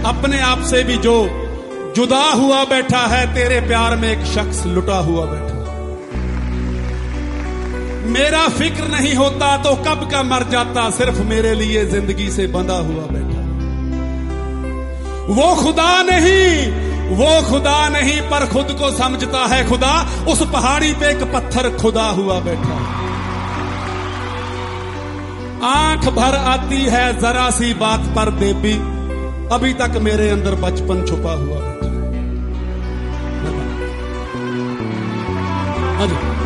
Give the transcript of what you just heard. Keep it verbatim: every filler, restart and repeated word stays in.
अपने आप से भी जो जुदा हुआ बैठा है, तेरे प्यार में एक शख्स लुटा हुआ बैठा। मेरा फिक्र नहीं होता तो कब का मर जाता, सिर्फ मेरे लिए जिंदगी से बंधा हुआ बैठा। वो खुदा नहीं, वो खुदा नहीं, पर खुद को समझता है खुदा। उस पहाड़ी पे एक पत्थर खुदा हुआ बैठा। आंख भर आती है जरा सी बात पर बेबी, अभी तक मेरे अंदर बचपन छुपा हुआ बैठा।